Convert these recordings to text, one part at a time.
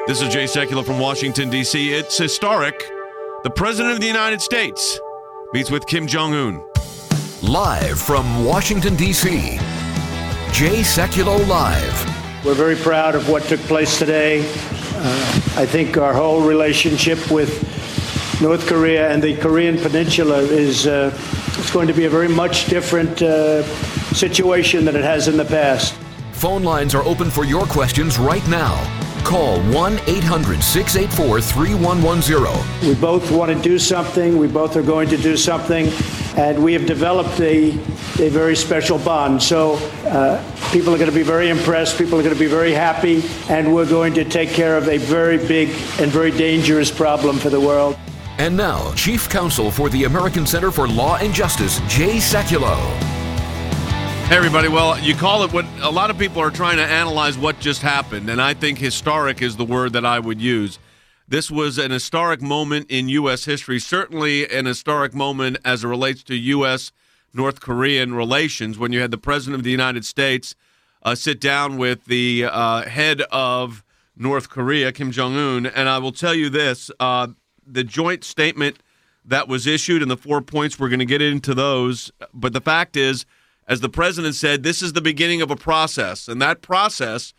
This is Jay Sekulow from Washington, D.C. It's historic. The President of the United States meets with Kim Jong-un. Live from Washington, D.C., Jay Sekulow Live. We're very proud of what took place today. I think our whole relationship with North Korea and the Korean Peninsula is it's going to be a very much different situation than it has in the past. Phone lines are open for your questions right now. Call 1-800-684-3110. We both want to do something. We both are going to do something. And we have developed a very special bond. So people are going to be very impressed. People are going to be very happy. And we're going to take care of a very big and very dangerous problem for the world. And now, Chief Counsel for the American Center for Law and Justice, Jay Sekulow. Hey, everybody. Well, you call it what a lot of people are trying to analyze what just happened, and I think historic is the word that I would use. This was an historic moment in U.S. history, certainly an historic moment as it relates to U.S.-North Korean relations, when you had the President of the United States sit down with the head of North Korea, Kim Jong-un, and I will tell you this, the joint statement that was issued and the 4 points, we're going to get into those, but the fact is, as the president said, this is the beginning of a process, and that process,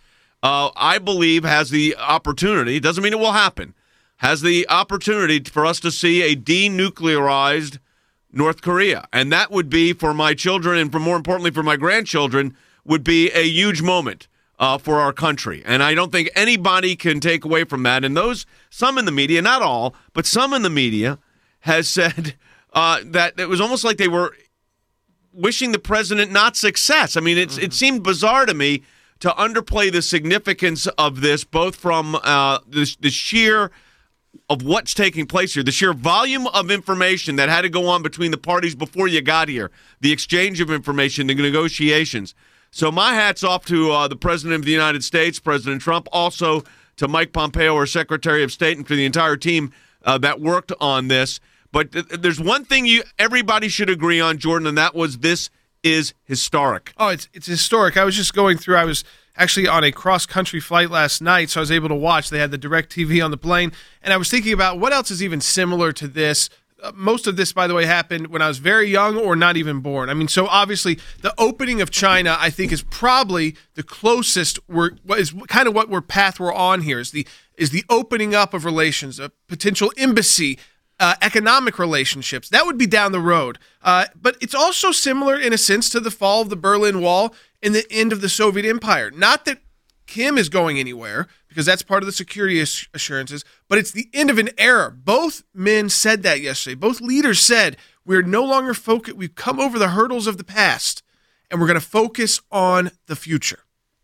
I believe, has the opportunity, doesn't mean it will happen, has the opportunity for us to see a denuclearized North Korea, and that would be, for my children and for more importantly for my grandchildren, would be a huge moment for our country, and I don't think anybody can take away from that, and some in the media, not all, but some in the media has said that it was almost like they were wishing the president not success. I mean, it seemed bizarre to me to underplay the significance of this, both from the sheer of what's taking place here, the sheer volume of information that had to go on between the parties before you got here, the exchange of information, the negotiations. So my hat's off to the President of the United States, President Trump, also to Mike Pompeo, our Secretary of State, and to the entire team that worked on this. But there's one thing everybody should agree on, Jordan, and that was this is historic. Oh, it's historic. I was just going through. I was actually on a cross-country flight last night, so I was able to watch. They had the DirecTV on the plane, and I was thinking about what else is even similar to this. Most of this, by the way, happened when I was very young or not even born. I mean, so obviously the opening of China, I think, is probably the closest. Is kind of what path we're on here. Is the opening up of relations, a potential embassy. Economic relationships, that would be down the road. But it's also similar in a sense to the fall of the Berlin Wall and the end of the Soviet Empire. Not that Kim is going anywhere, because that's part of the security assurances, but it's the end of an era. Both men said that yesterday. Both leaders said, we're no longer focused, we've come over the hurdles of the past, and we're going to focus on the future.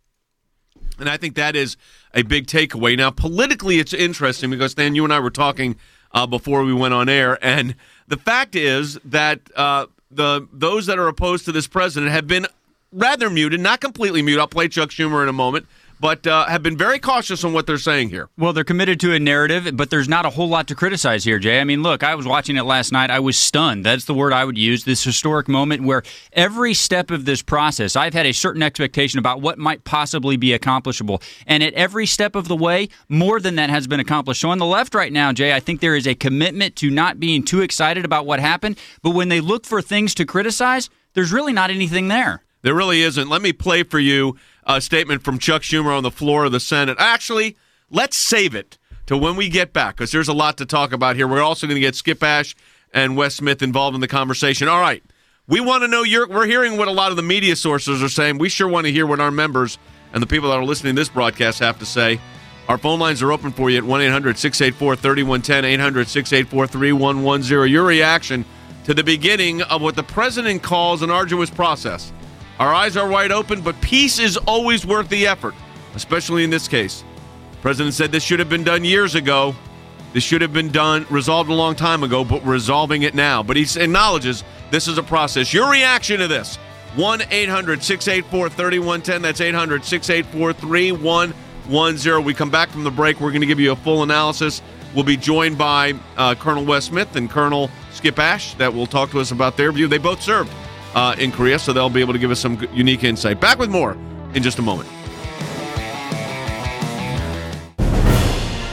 And I think that is a big takeaway. Now, politically, it's interesting because, Stan, you and I were talking before we went on air, and the fact is that those that are opposed to this president have been rather muted, not completely muted. I'll play Chuck Schumer in a moment, but have been very cautious on what they're saying here. Well, they're committed to a narrative, but there's not a whole lot to criticize here, Jay. I mean, look, I was watching it last night. I was stunned. That's the word I would use, this historic moment where every step of this process, I've had a certain expectation about what might possibly be accomplishable. And at every step of the way, more than that has been accomplished. So on the left right now, Jay, I think there is a commitment to not being too excited about what happened. But when they look for things to criticize, there's really not anything there. There really isn't. Let me play for you a statement from Chuck Schumer on the floor of the Senate. Actually, let's save it to when we get back, because there's a lot to talk about here. We're also going to get Skip Ash and Wes Smith involved in the conversation. All right, we want to know we're hearing what a lot of the media sources are saying. We sure want to hear what our members and the people that are listening to this broadcast have to say. Our phone lines are open for you at 1-800-684-3110, 800-684-3110. Your reaction to the beginning of what the president calls an arduous process. Our eyes are wide open, but peace is always worth the effort, especially in this case. The president said this should have been done years ago. This should have been resolved a long time ago, but we're resolving it now. But he acknowledges this is a process. Your reaction to this, 1-800-684-3110. That's 800-684-3110. We come back from the break. We're going to give you a full analysis. We'll be joined by Colonel Wes Smith and Colonel Skip Ash that will talk to us about their view. They both served in Korea, so they'll be able to give us some unique insight. Back with more in just a moment.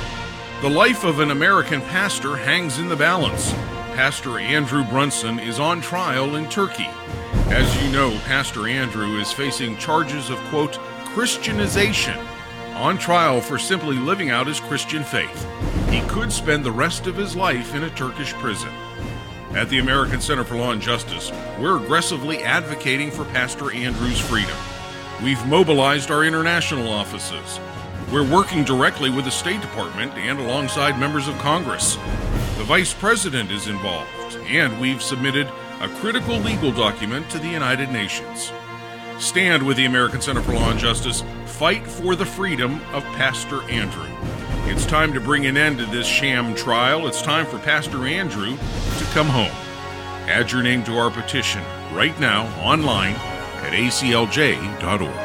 The life of an American pastor hangs in the balance. Pastor Andrew Brunson is on trial in Turkey. As you know, Pastor Andrew is facing charges of, quote, Christianization, on trial for simply living out his Christian faith. He could spend the rest of his life in a Turkish prison. At the American Center for Law and Justice, we're aggressively advocating for Pastor Andrew's freedom. We've mobilized our international offices. We're working directly with the State Department and alongside members of Congress. The Vice President is involved, and we've submitted a critical legal document to the United Nations. Stand with the American Center for Law and Justice. Fight for the freedom of Pastor Andrew. It's time to bring an end to this sham trial. It's time for Pastor Andrew to come home. Add your name to our petition right now online at aclj.org.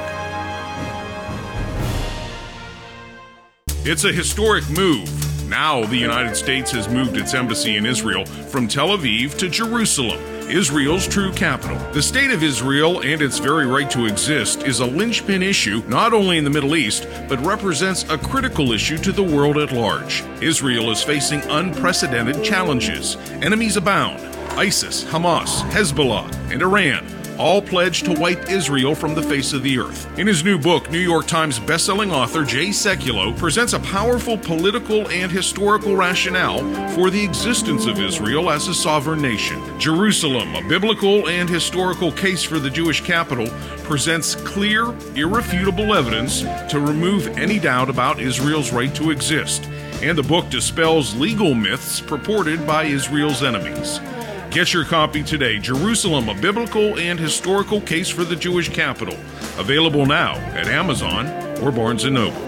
It's a historic move. Now the United States has moved its embassy in Israel from Tel Aviv to Jerusalem, Israel's true capital. The state of Israel and its very right to exist is a linchpin issue not only in the Middle East, but represents a critical issue to the world at large. Israel is facing unprecedented challenges. Enemies abound. ISIS, Hamas, Hezbollah, and Iran all pledged to wipe Israel from the face of the earth. In his new book, New York Times bestselling author Jay Sekulow presents a powerful political and historical rationale for the existence of Israel as a sovereign nation. Jerusalem, a biblical and historical case for the Jewish capital, presents clear, irrefutable evidence to remove any doubt about Israel's right to exist. And the book dispels legal myths purported by Israel's enemies. Get your copy today, Jerusalem, a biblical and historical case for the Jewish capital. Available now at Amazon or Barnes & Noble.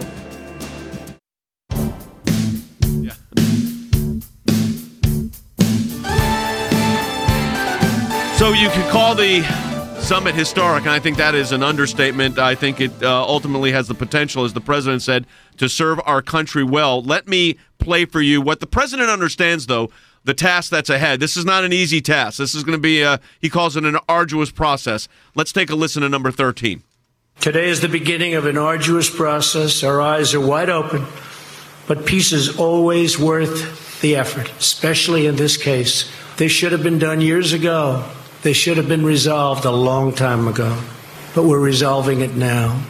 Yeah. So you could call the summit historic, and I think that is an understatement. I think it ultimately has the potential, as the president said, to serve our country well. Let me play for you what the president understands, though, the task that's ahead. This is not an easy task. This is going to be, he calls it an arduous process. Let's take a listen to number 13. Today is the beginning of an arduous process. Our eyes are wide open, but peace is always worth the effort, especially in this case. This should have been done years ago. They should have been resolved a long time ago, but we're resolving it now.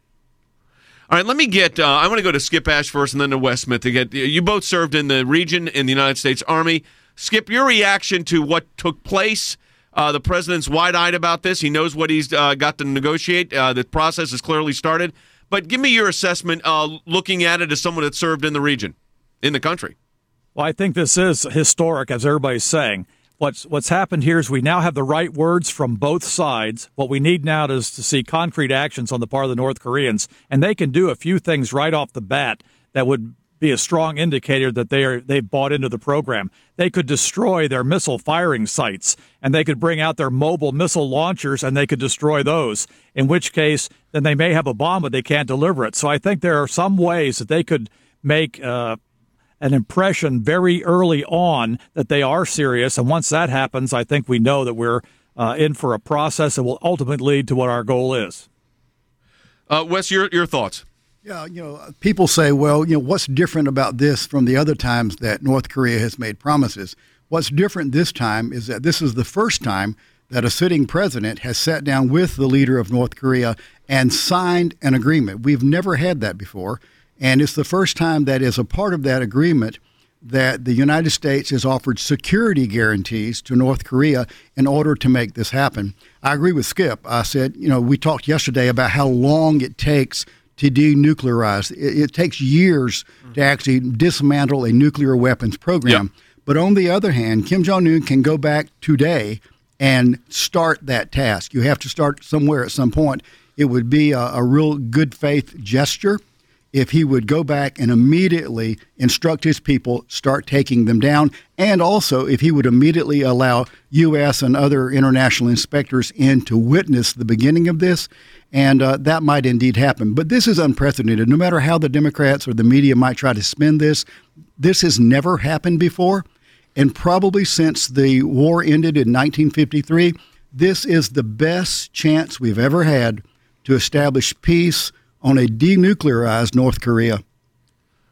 All right, let me get, I want to go to Skip Ash first and then to Wes Smith. You both served in the region in the United States Army. Skip, your reaction to what took place. The president's wide-eyed about this. He knows what he's got to negotiate. The process has clearly started. But give me your assessment looking at it as someone that served in the region, in the country. Well, I think this is historic, as everybody's saying. What's happened here is we now have the right words from both sides. What we need now is to see concrete actions on the part of the North Koreans, and they can do a few things right off the bat that would be a strong indicator that they've bought into the program. They could destroy their missile firing sites, and they could bring out their mobile missile launchers, and they could destroy those, in which case then they may have a bomb, but they can't deliver it. So I think there are some ways that they could make an impression very early on that they are serious. And once that happens, I think we know that we're in for a process that will ultimately lead to what our goal is. Wes, your thoughts? Yeah, people say, well, what's different about this from the other times that North Korea has made promises? What's different this time is that this is the first time that a sitting president has sat down with the leader of North Korea and signed an agreement. We've never had that before. And it's the first time that as a part of that agreement that the United States has offered security guarantees to North Korea in order to make this happen. I agree with Skip. I said, we talked yesterday about how long it takes to denuclearize. It takes years to actually dismantle a nuclear weapons program. Yep. But on the other hand, Kim Jong-un can go back today and start that task. You have to start somewhere at some point. It would be a real good faith gesture if he would go back and immediately instruct his people, start taking them down, and also if he would immediately allow U.S. and other international inspectors in to witness the beginning of this, and that might indeed happen. But this is unprecedented. No matter how the Democrats or the media might try to spin this, this has never happened before, and probably since the war ended in 1953, this is the best chance we've ever had to establish peace on a denuclearized North Korea.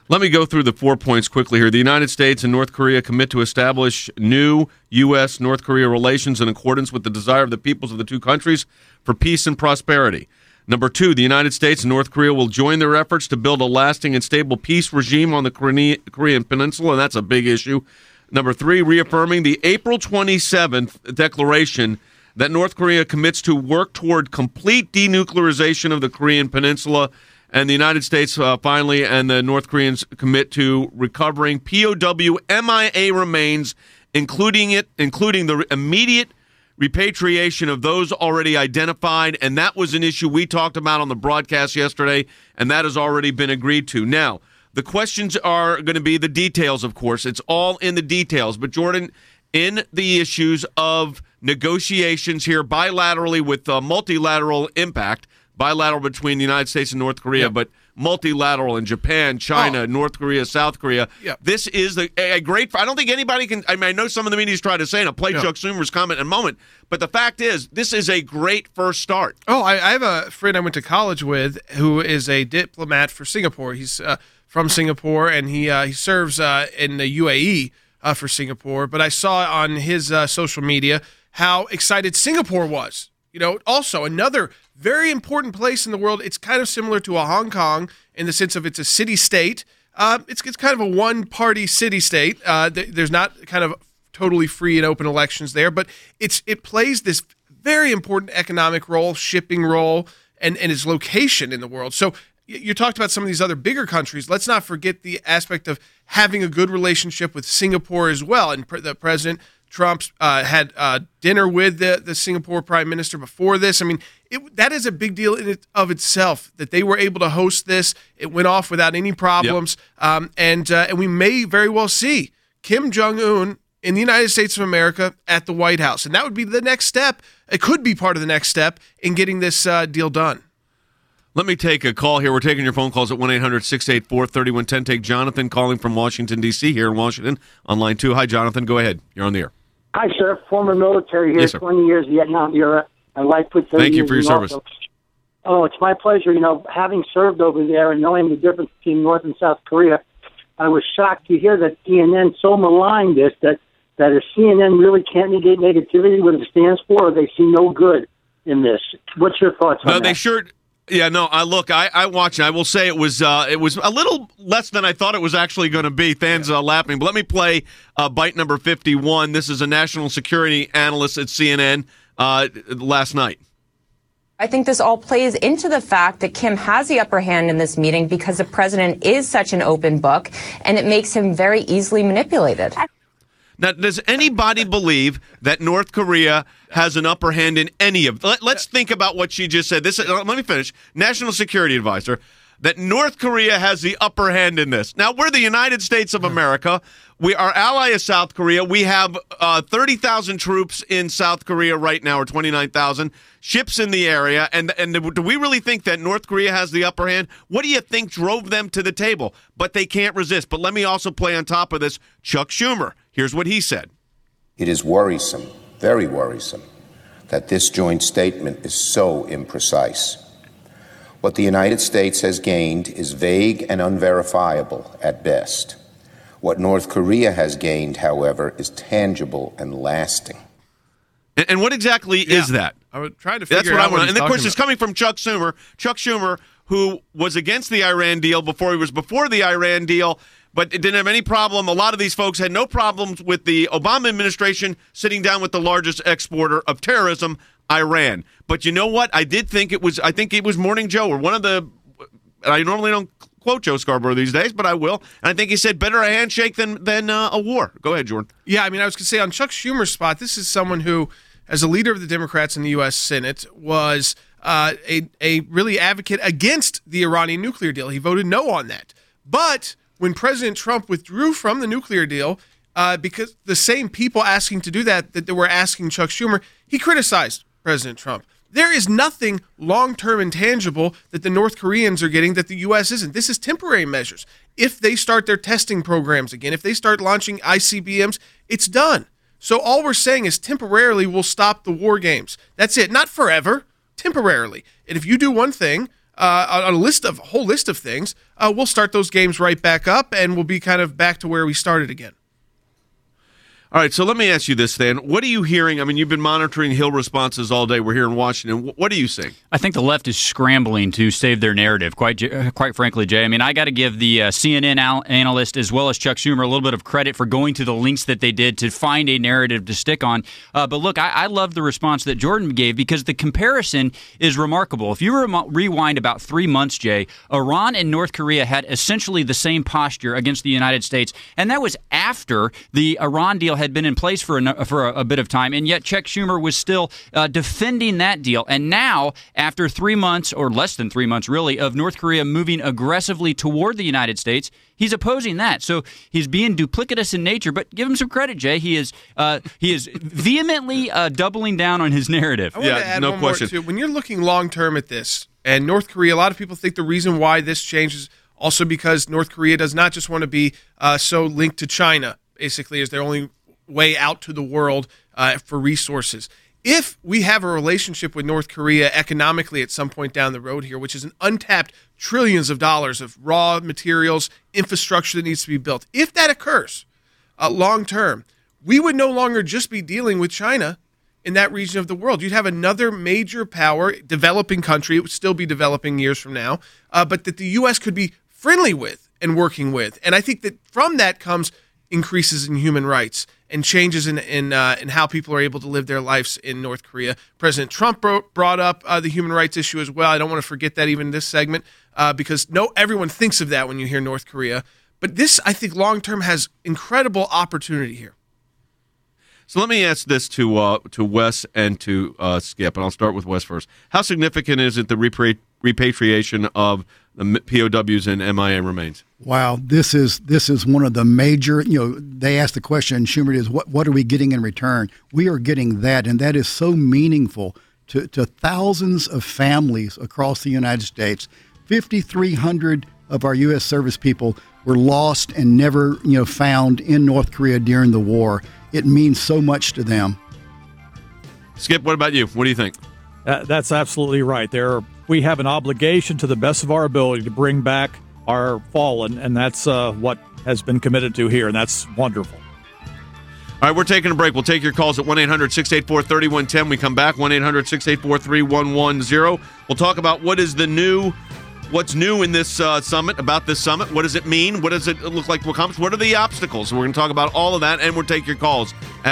Let me go through the 4 points quickly here. The United States and North Korea commit to establish new U.S.-North Korea relations in accordance with the desire of the peoples of the two countries for peace and prosperity. Number 2, the United States and North Korea will join their efforts to build a lasting and stable peace regime on the Korean Peninsula, and that's a big issue. Number 3, reaffirming the April 27th declaration that North Korea commits to work toward complete denuclearization of the Korean Peninsula. And the United States, finally, and the North Koreans commit to recovering POW MIA remains, including the immediate repatriation of those already identified. And that was an issue we talked about on the broadcast yesterday, and that has already been agreed to. Now, the questions are going to be the details, of course. It's all in the details. But, Jordan, in the issues of negotiations here bilaterally with multilateral impact, bilateral between the United States and North Korea, but multilateral in Japan, China, North Korea, South Korea. This is a great – I don't think anybody can – I mean, I know some of the media's trying to say, and I'll play Chuck Schumer's comment in a moment, but the fact is this is a great first start. Oh, I have a friend I went to college with who is a diplomat for Singapore. He's from Singapore, and he serves in the UAE for Singapore. But I saw on his social media how excited Singapore was. You know, also another – very important place in the world. It's kind of similar to a Hong Kong in the sense of it's a city-state. It's kind of a one-party city-state. There's not kind of totally free and open elections there, but it plays this very important economic role, shipping role, and its location in the world. So you talked about some of these other bigger countries. Let's not forget the aspect of having a good relationship with Singapore as well. And the President Trump had dinner with the Singapore Prime Minister before this. I mean, that is a big deal in it of itself that they were able to host this. It went off without any problems. And we may very well see Kim Jong-un in the United States of America at the White House. And that would be the next step. It could be part of the next step in getting this deal done. Let me take a call here. We're taking your phone calls at 1-800-684-3110. Take Jonathan calling from Washington, D.C. here in Washington on line 2. Hi, Jonathan. Go ahead. You're on the air. Hi, sir. Former military here, Yes, sir. 20 years Vietnam era. My wife put 30 Thank you years for your in service. also. Oh, it's my pleasure. You know, having served over there and knowing the difference between North and South Korea, I was shocked to hear that CNN so maligned this that if CNN really can't negate negativity, what it stands for, they see no good in this. What's your thoughts on that? No, they sure. Yeah, no. I watched it. I will say it was a little less than I thought it was actually going to be. Than's laughing, but let me play bite number 51. This is a national security analyst at CNN last night. I think this all plays into the fact that Kim has the upper hand in this meeting because the president is such an open book, and it makes him very easily manipulated. Now, does anybody believe that North Korea has an upper hand in any of? Let's think about what she just said. Let me finish. National Security Advisor, that North Korea has the upper hand in this. Now, we're the United States of America. Our ally is South Korea. We have 30,000 troops in South Korea right now, or 29,000 ships in the area. And do we really think that North Korea has the upper hand? What do you think drove them to the table? But they can't resist. But let me also play on top of this Chuck Schumer. Here's what he said. It is worrisome, very worrisome, that this joint statement is so imprecise. What the United States has gained is vague and unverifiable at best. What North Korea has gained, however, is tangible and lasting. And what exactly is that? I would try to figure out what he's and of course, talking it's coming from Chuck Schumer. Chuck Schumer, who was against the Iran deal before he was before the Iran deal, but it didn't have any problem. A lot of these folks had no problems with the Obama administration sitting down with the largest exporter of terrorism, Iran. But you know what? I think it was Morning Joe, or one of the, I normally don't quote Joe Scarborough these days, but I will. And I think he said better a handshake than a war. Go ahead, Jordan. Yeah, I mean, I was going to say on Chuck Schumer's spot, this is someone who, as a leader of the Democrats in the U.S. Senate, was a really advocate against the Iranian nuclear deal. He voted no on that. But when President Trump withdrew from the nuclear deal, because the same people asking to do that they were asking Chuck Schumer, he criticized President Trump. There is nothing long-term and tangible that the North Koreans are getting that the U.S. isn't. This is temporary measures. If they start their testing programs again, if they start launching ICBMs, it's done. So all we're saying is temporarily we'll stop the war games. That's it. Not forever, temporarily. And if you do one thing, on a whole list of things, we'll start those games right back up, and we'll be kind of back to where we started again. All right, so let me ask you this, Stan. What are you hearing? I mean, you've been monitoring Hill responses all day. We're here in Washington. What are you seeing? I think the left is scrambling to save their narrative, quite frankly, Jay. I mean, I got to give the CNN analyst as well as Chuck Schumer a little bit of credit for going to the lengths that they did to find a narrative to stick on. But look, I love the response that Jordan gave because the comparison is remarkable. If you rewind about 3 months, Jay, Iran and North Korea had essentially the same posture against the United States, and that was after the Iran deal had been in place for a bit of time, and yet Chuck Schumer was still defending that deal. And now, after 3 months, or less than 3 months really, of North Korea moving aggressively toward the United States, he's opposing that. So he's being duplicitous in nature, but give him some credit, Jay. He is vehemently doubling down on his narrative. I want to add one question. More, too. When you're looking long-term at this, and North Korea, a lot of people think the reason why this changes also because North Korea does not just want to be so linked to China, basically, as their only way out to the world for resources. If we have a relationship with North Korea economically at some point down the road here, which is an untapped trillions of dollars of raw materials, infrastructure that needs to be built, if that occurs long term, we would no longer just be dealing with China in that region of the world. You'd have another major power, developing country. It would still be developing years from now, but that the U.S. could be friendly with and working with. And I think that from that comes increases in human rights and changes in how people are able to live their lives in North Korea. President Trump brought up the human rights issue as well. I don't want to forget that even in this segment because everyone thinks of that when you hear North Korea. But this, I think, long-term has incredible opportunity here. So let me ask this to Wes and to Skip, and I'll start with Wes first. How significant is it the repatriation of the POWs and MIA remains? Wow, this is one of the major. They asked the question, Schumer is, what are we getting in return? We are getting that, and that is so meaningful to thousands of families across the United States. 5,300 of our U.S. service people were lost and never found in North Korea during the war. It means so much to them. Skip, what about you? What do you think? That's absolutely right. We have an obligation to the best of our ability to bring back our fallen, and that's what has been committed to here, and that's wonderful. All right, we're taking a break. We'll take your calls at 1-800-684-3110. We come back, 1-800-684-3110. We'll talk about what's new in this summit, about this summit. What does it mean? What does it look like to accomplish? What are the obstacles? We're going to talk about all of that, and we'll take your calls at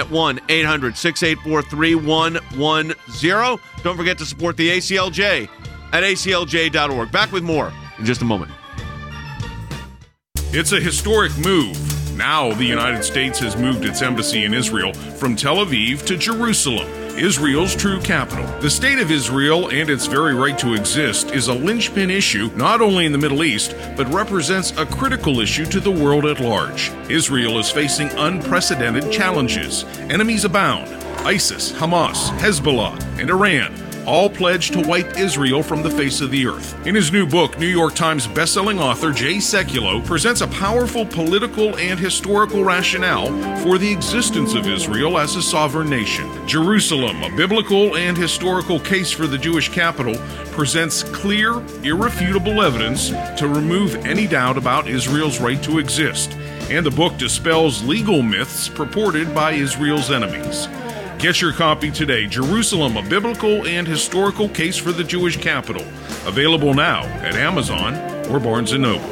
1-800-684-3110. Don't forget to support the ACLJ at aclj.org. Back with more in just a moment. It's a historic move. Now the United States has moved its embassy in Israel from Tel Aviv to Jerusalem, Israel's true capital. The state of Israel and its very right to exist is a linchpin issue not only in the Middle East, but represents a critical issue to the world at large. Israel is facing unprecedented challenges. Enemies abound. ISIS, Hamas, Hezbollah, and Iran all pledged to wipe Israel from the face of the earth. In his new book, New York Times bestselling author Jay Sekulow presents a powerful political and historical rationale for the existence of Israel as a sovereign nation. Jerusalem, a biblical and historical case for the Jewish capital, presents clear, irrefutable evidence to remove any doubt about Israel's right to exist. And the book dispels legal myths purported by Israel's enemies. Get your copy today, Jerusalem, a biblical and historical case for the Jewish capital. Available now at Amazon or Barnes & Noble.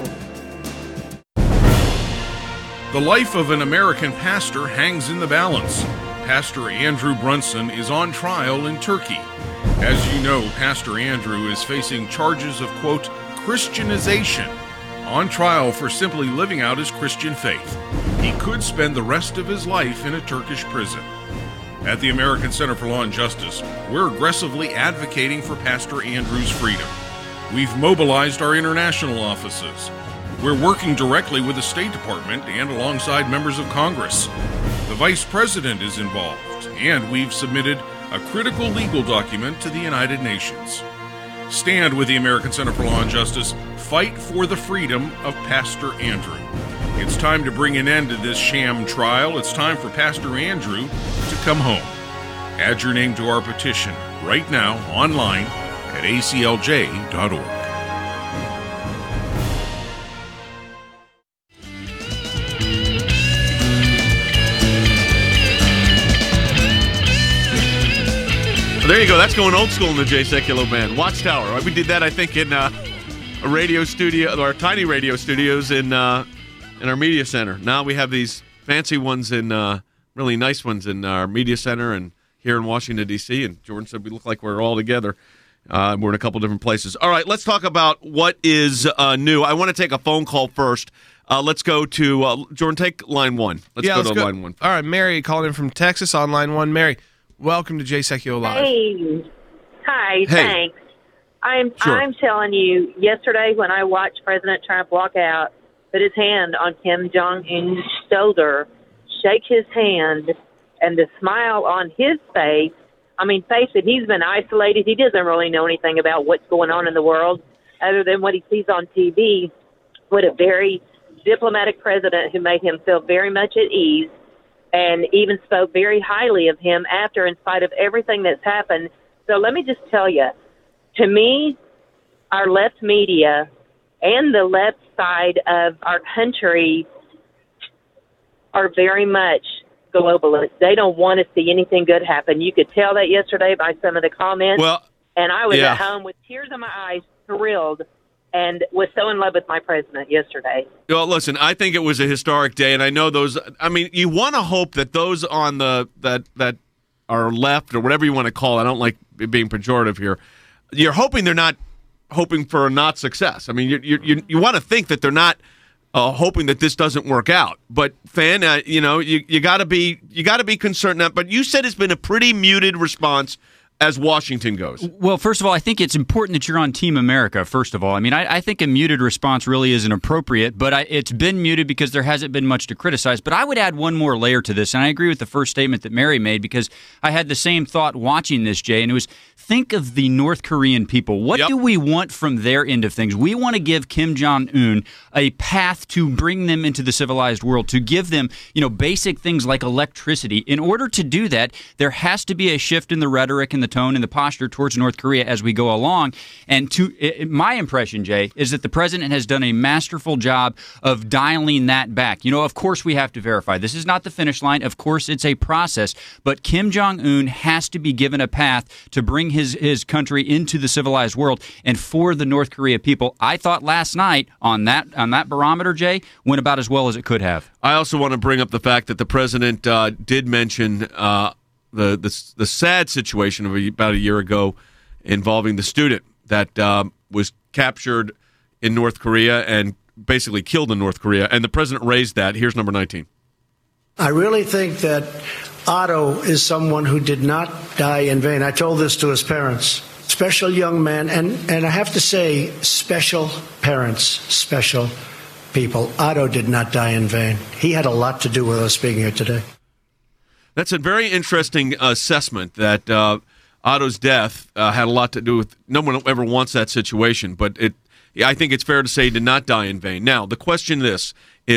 The life of an American pastor hangs in the balance. Pastor Andrew Brunson is on trial in Turkey. As you know, Pastor Andrew is facing charges of, quote, Christianization, on trial for simply living out his Christian faith. He could spend the rest of his life in a Turkish prison. At the American Center for Law and Justice, we're aggressively advocating for Pastor Andrew's freedom. We've mobilized our international offices. We're working directly with the State Department and alongside members of Congress. The Vice President is involved, and we've submitted a critical legal document to the United Nations. Stand with the American Center for Law and Justice. Fight for the freedom of Pastor Andrew. It's time to bring an end to this sham trial. It's time for Pastor Andrew to come home. Add your name to our petition right now online at aclj.org. you go. That's going old school in the Jay Sekulow Band. Watchtower. Right? We did that, I think, in a radio studio, our tiny radio studios in our media center. Now we have these fancy ones really nice ones in our media center and here in Washington, D.C. And Jordan said we look like we're all together. We're in a couple different places. All right, let's talk about what is new. I want to take a phone call first. Let's go to Jordan. Take line one. Let's go to line one. All right, Mary calling in from Texas on line one. Mary, welcome to Jay Sekulow Live. Hey, hi. Hey. Thanks. I'm telling you, yesterday when I watched President Trump walk out, put his hand on Kim Jong-un's shoulder, shake his hand, and the smile on his face. I mean, face it, he's been isolated. He doesn't really know anything about what's going on in the world other than what he sees on TV. What a very diplomatic president who made him feel very much at ease and even spoke very highly of him after, in spite of everything that's happened. So let me just tell you, to me, our left media and the left side of our country are very much globalists. They don't want to see anything good happen. You could tell that yesterday by some of the comments. Well, and I was at home with tears in my eyes, thrilled, and was so in love with my president yesterday. Well, listen, I think it was a historic day, and I know those. I mean, you want to hope that those on that are left or whatever you want to call it. I don't like being pejorative here. You're hoping they're not hoping for not success. I mean, you want to think that they're not hoping that this doesn't work out. But Fan, you got to be concerned. But you said it's been a pretty muted response as Washington goes. Well, first of all, I think it's important that you're on Team America, first of all. I mean, I think a muted response really isn't appropriate, but it's been muted because there hasn't been much to criticize. But I would add one more layer to this, and I agree with the first statement that Mary made because I had the same thought watching this, Jay, and it was think of the North Korean people. What do we want from their end of things? We want to give Kim Jong-un a path to bring them into the civilized world, to give them, basic things like electricity. In order to do that, there has to be a shift in the rhetoric and the tone and the posture towards North Korea as we go along. And my impression, Jay, is that the president has done a masterful job of dialing that back. Of course we have to verify. This is not the finish line. Of course it's a process. But Kim Jong-un has to be given a path to bring his country into the civilized world. And for the North Korea people, I thought last night on that barometer, Jay, went about as well as it could have. I also want to bring up the fact that the president did mention the sad situation of about a year ago involving the student that was captured in North Korea and basically killed in North Korea. And the president raised that. Here's number 19. I really think that Otto is someone who did not die in vain. I told this to his parents. Special young man, and I have to say, special parents, special people. Otto did not die in vain. He had a lot to do with us being here today. That's a very interesting assessment that Otto's death had a lot to do with. No one ever wants that situation, but I think it's fair to say he did not die in vain. Now, the question is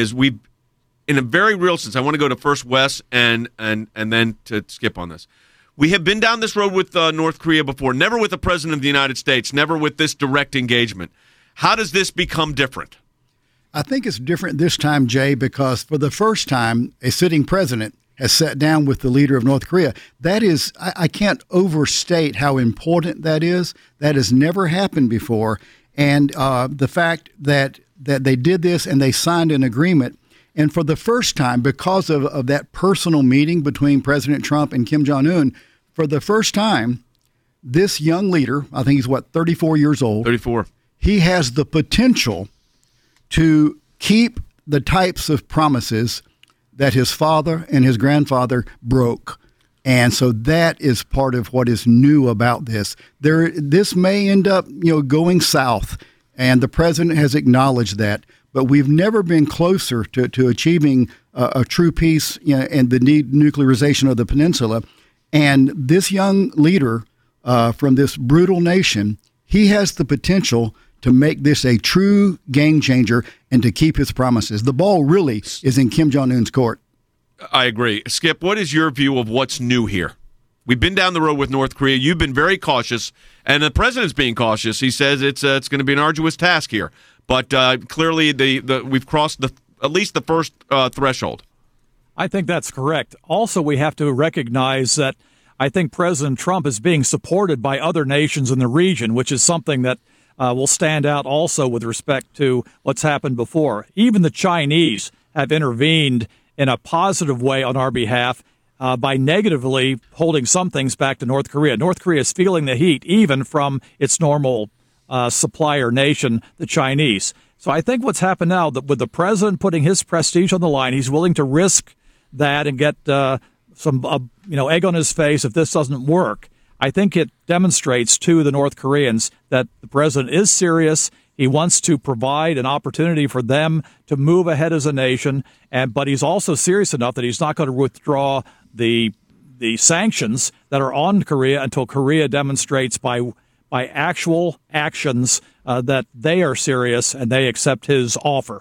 in a very real sense, I want to go to first Wes and then to Skip on this. We have been down this road with North Korea before, never with the President of the United States, never with this direct engagement. How does this become different? I think it's different this time, Jay, because for the first time, a sitting president has sat down with the leader of North Korea. That is, I can't overstate how important that is. That has never happened before. And the fact that they did this and they signed an agreement, and for the first time, because of that personal meeting between President Trump and Kim Jong-un, for the first time, this young leader, I think he's 34 years old. 34. He has the potential to keep the types of promises that his father and his grandfather broke. And so that is part of what is new about this. This may end up, going south, and the president has acknowledged that. But we've never been closer to achieving a true peace and the denuclearization of the peninsula. And this young leader from this brutal nation, he has the potential to make this a true game changer and to keep his promises. The ball really is in Kim Jong-un's court. I agree. Skip, what is your view of what's new here? We've been down the road with North Korea. You've been very cautious, and the president's being cautious. He says it's going to be an arduous task here. But clearly, we've crossed at least the first threshold. I think that's correct. Also, we have to recognize that I think President Trump is being supported by other nations in the region, which is something that will stand out also with respect to what's happened before. Even the Chinese have intervened in a positive way on our behalf by negatively holding some things back to North Korea. North Korea is feeling the heat even from its normal supplier nation, the Chinese. So I think what's happened now, that with the president putting his prestige on the line, he's willing to risk that and get some egg on his face if this doesn't work. I think it demonstrates to the North Koreans that the president is serious. He wants to provide an opportunity for them to move ahead as a nation, but he's also serious enough that he's not going to withdraw the sanctions that are on Korea until Korea demonstrates by actual actions that they are serious and they accept his offer.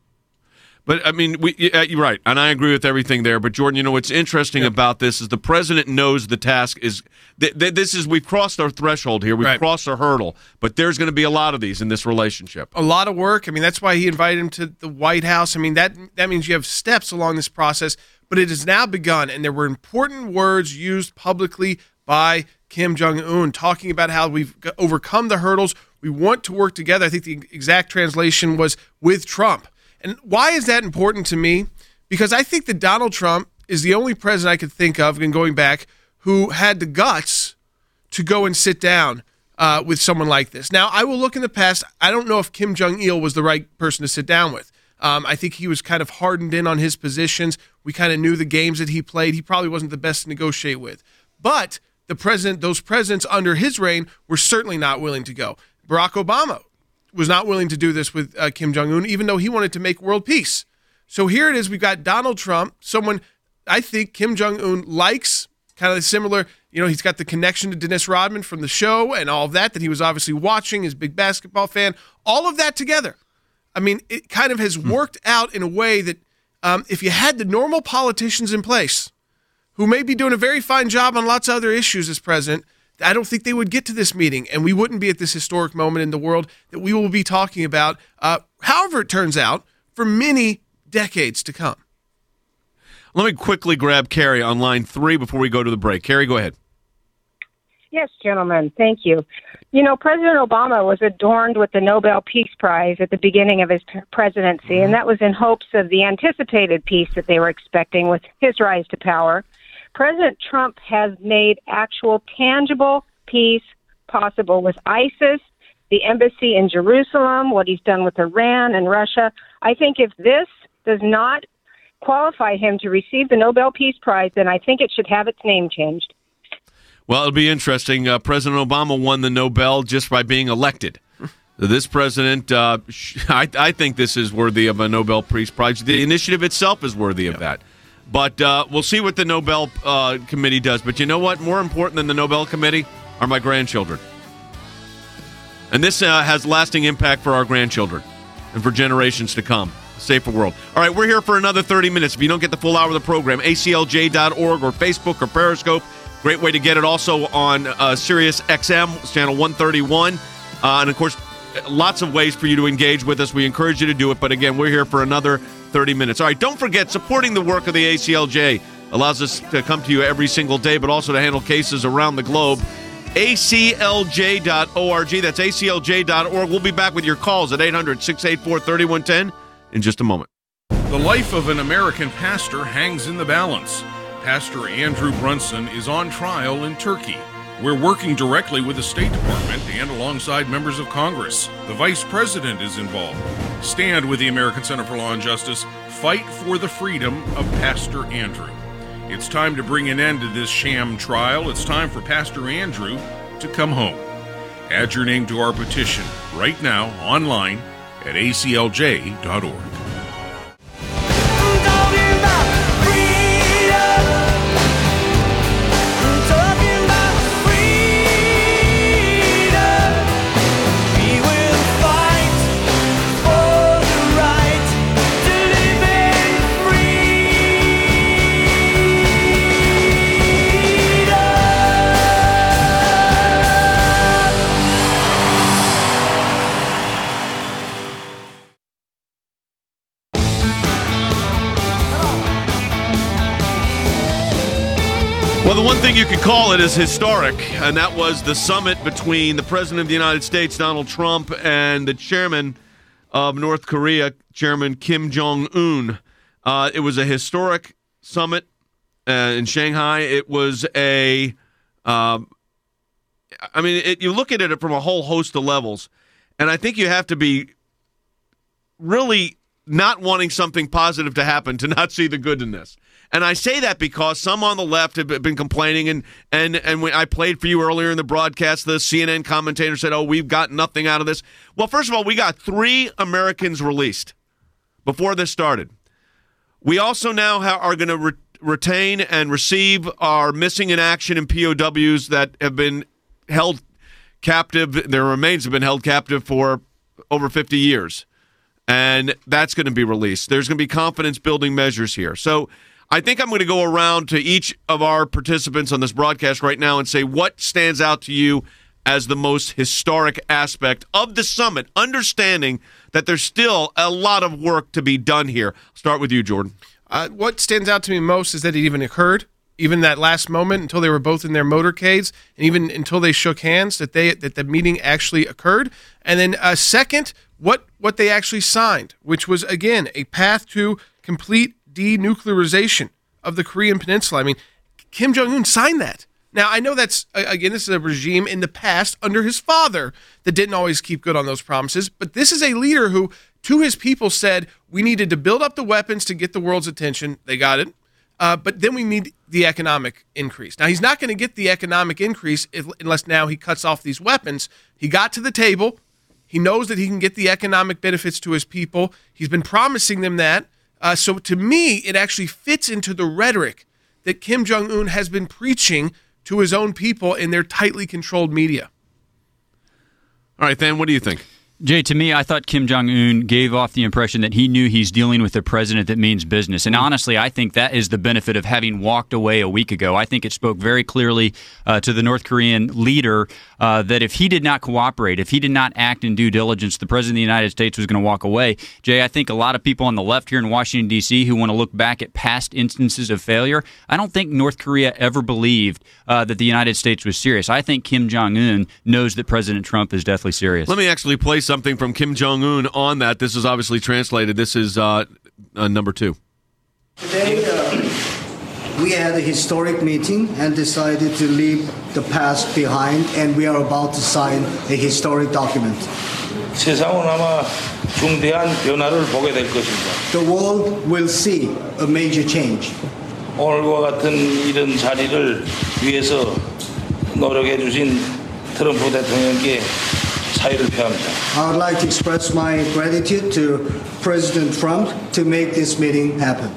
But, I mean, you're right, and I agree with everything there. But, Jordan, what's interesting about this is the president knows the task is we've crossed our threshold here. We've crossed our hurdle. But there's going to be a lot of these in this relationship. A lot of work. I mean, that's why he invited him to the White House. I mean, that means you have steps along this process. But it has now begun, and there were important words used publicly by Kim Jong-un talking about how we've overcome the hurdles. We want to work together. I think the exact translation was with Trump. And why is that important to me? Because I think that Donald Trump is the only president I could think of, and going back, who had the guts to go and sit down with someone like this. Now, I will look in the past. I don't know if Kim Jong-il was the right person to sit down with. I think he was kind of hardened in on his positions. We kind of knew the games that he played. He probably wasn't the best to negotiate with. But those presidents under his reign were certainly not willing to go. Barack Obama was not willing to do this with Kim Jong-un, even though he wanted to make world peace. So here it is. We've got Donald Trump, someone I think Kim Jong-un likes, kind of similar. He's got the connection to Dennis Rodman from the show and all of that he was obviously watching, his big basketball fan, all of that together. I mean, it kind of has worked out in a way that if you had the normal politicians in place who may be doing a very fine job on lots of other issues as president, I don't think they would get to this meeting, and we wouldn't be at this historic moment in the world that we will be talking about, however it turns out, for many decades to come. Let me quickly grab Carrie on line 3 before we go to the break. Carrie, go ahead. Yes, gentlemen, thank you. President Obama was adorned with the Nobel Peace Prize at the beginning of his presidency, and that was in hopes of the anticipated peace that they were expecting with his rise to power. President Trump has made actual tangible peace possible with ISIS, the embassy in Jerusalem, what he's done with Iran and Russia. I think if this does not qualify him to receive the Nobel Peace Prize, then I think it should have its name changed. Well, it'll be interesting. President Obama won the Nobel just by being elected. This president, I think this is worthy of a Nobel Peace Prize. The initiative itself is worthy of that. But we'll see what the Nobel Committee does. But you know what? More important than the Nobel Committee are my grandchildren. And this has lasting impact for our grandchildren and for generations to come. A safer world. All right, we're here for another 30 minutes. If you don't get the full hour of the program, aclj.org or Facebook or Periscope. Great way to get it. Also on Sirius XM, channel 131. And, of course, lots of ways for you to engage with us. We encourage you to do it. But, again, we're here for another 30 minutes. All right, don't forget, supporting the work of the ACLJ allows us to come to you every single day, but also to handle cases around the globe. ACLJ.org. That's ACLJ.org. We'll be back with your calls at 800-684-3110 in just a moment. The life of an American pastor hangs in the balance. Pastor Andrew Brunson is on trial in Turkey. We're working directly with the State Department and alongside members of Congress. The Vice President is involved. Stand with the American Center for Law and Justice. Fight for the freedom of Pastor Andrew. It's time to bring an end to this sham trial. It's time for Pastor Andrew to come home. Add your name to our petition right now online at aclj.org. one thing you could call it is historic, and that was the summit between the President of the United States, Donald Trump, and the chairman of North Korea, Chairman Kim Jong-un. It was a historic summit in Shanghai. It was you look at it from a whole host of levels, and I think you have to be really not wanting something positive to happen to not see the good in this. And I say that because some on the left have been complaining, and when I played for you earlier in the broadcast, the CNN commentator said, we've got nothing out of this. Well, first of all, we got 3 Americans released before this started. We also now are going to retain and receive our missing in action and POWs that have been held captive. Their remains have been held captive for over 50 years. And that's going to be released. There's going to be confidence-building measures here. So I think I'm going to go around to each of our participants on this broadcast right now and say what stands out to you as the most historic aspect of the summit, understanding that there's still a lot of work to be done here. Start with you, Jordan. What stands out to me most is that it even occurred, even that last moment until they were both in their motorcades, and even until they shook hands, that the meeting actually occurred. And then second, what they actually signed, which was, again, a path to complete denuclearization of the Korean Peninsula. I mean, Kim Jong-un signed that. Now, I know that's, again, this is a regime in the past under his father that didn't always keep good on those promises, but this is a leader who, to his people, said we needed to build up the weapons to get the world's attention. They got it. But then we need the economic increase. Now, he's not going to get the economic increase unless now he cuts off these weapons. He got to the table. He knows that he can get the economic benefits to his people. He's been promising them that. So to me, it actually fits into the rhetoric that Kim Jong-un has been preaching to his own people in their tightly controlled media. All right, Than, what do you think? Jay, to me, I thought Kim Jong-un gave off the impression that he knew he's dealing with a president that means business. And honestly, I think that is the benefit of having walked away a week ago. I think it spoke very clearly to the North Korean leader that if he did not cooperate, if he did not act in due diligence, the president of the United States was going to walk away. Jay, I think a lot of people on the left here in Washington, D.C., who want to look back at past instances of failure, I don't think North Korea ever believed that the United States was serious. I think Kim Jong-un knows that President Trump is deathly serious. Let me actually play something from Kim Jong-un on that. This is obviously translated. This is number 2. Today, we had a historic meeting and decided to leave the past behind, and we are about to sign a historic document. 세상은 아마 중대한 변화를 보게 될 것입니다. The world will see a major change. 오늘과 같은 이런 자리를 위해서 노력해 주신 트럼프 대통령께 사의를 표합니다. I would like to express my gratitude to President Trump to make this meeting happen.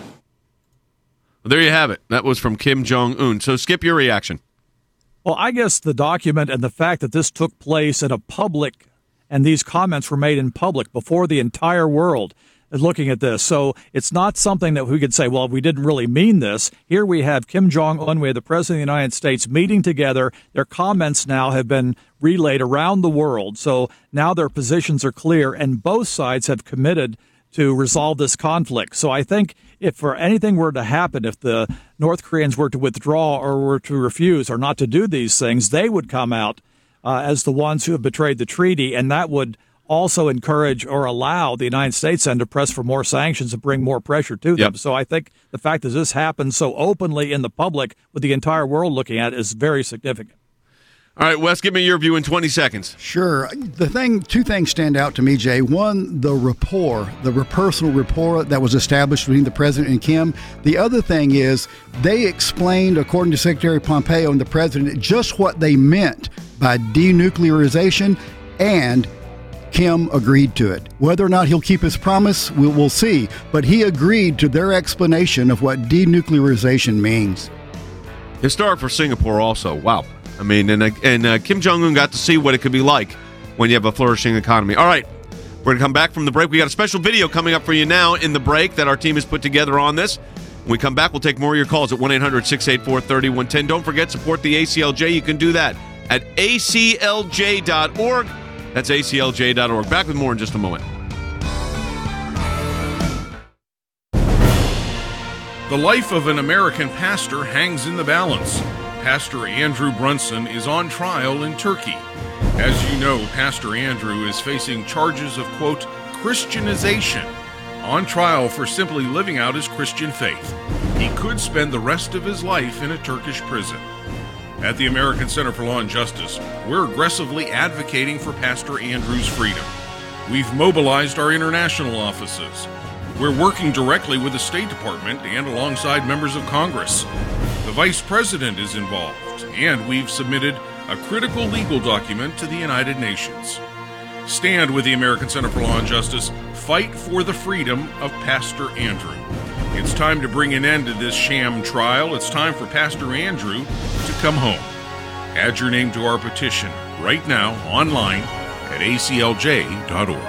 There you have it. That was from Kim Jong-un. So, Skip, your reaction. Well, I guess the document and the fact that this took place in a public, and these comments were made in public before the entire world is looking at this. So it's not something that we could say, well, we didn't really mean this. Here we have Kim Jong-un, we have the President of the United States meeting together. Their comments now have been relayed around the world. So now their positions are clear, and both sides have committed to resolve this conflict. So I think if for anything were to happen, if the North Koreans were to withdraw or were to refuse or not to do these things, they would come out as the ones who have betrayed the treaty, and that would also encourage or allow the United States then to press for more sanctions and bring more pressure to them. So I think the fact that this happened so openly in the public with the entire world looking at it is very significant. All right, Wes, give me your view in 20 seconds. Sure. Two things stand out to me, Jay. One, the personal rapport that was established between the president and Kim. The other thing is they explained, according to Secretary Pompeo and the president, just what they meant by denuclearization, and Kim agreed to it. Whether or not he'll keep his promise, we'll see. But he agreed to their explanation of what denuclearization means. Historic for Singapore also. Wow. I mean, and Kim Jong-un got to see what it could be like when you have a flourishing economy. All right, we're going to come back from the break. We got a special video coming up for you now in the break that our team has put together on this. When we come back, we'll take more of your calls at 1-800-684-3110. Don't forget, support the ACLJ. You can do that at aclj.org. That's aclj.org. Back with more in just a moment. The life of an American pastor hangs in the balance. Pastor Andrew Brunson is on trial in Turkey. As you know, Pastor Andrew is facing charges of, quote, Christianization, on trial for simply living out his Christian faith. He could spend the rest of his life in a Turkish prison. At the American Center for Law and Justice, we're aggressively advocating for Pastor Andrew's freedom. We've mobilized our international offices. We're working directly with the State Department and alongside members of Congress. The Vice President is involved, and we've submitted a critical legal document to the United Nations. Stand with the American Center for Law and Justice. Fight for the freedom of Pastor Andrew. It's time to bring an end to this sham trial. It's time for Pastor Andrew to come home. Add your name to our petition right now online at aclj.org.